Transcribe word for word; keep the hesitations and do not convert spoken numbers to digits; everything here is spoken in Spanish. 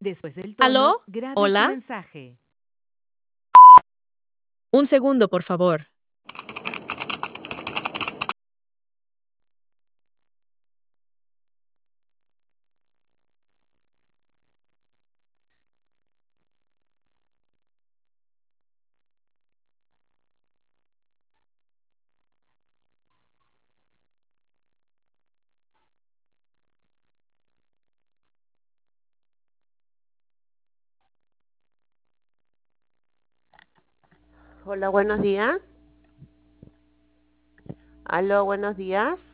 Después del tono, ¿Aló? grabe su ¿Hola? mensaje. Un segundo, por favor. Hola, buenos días. Aló, buenos días.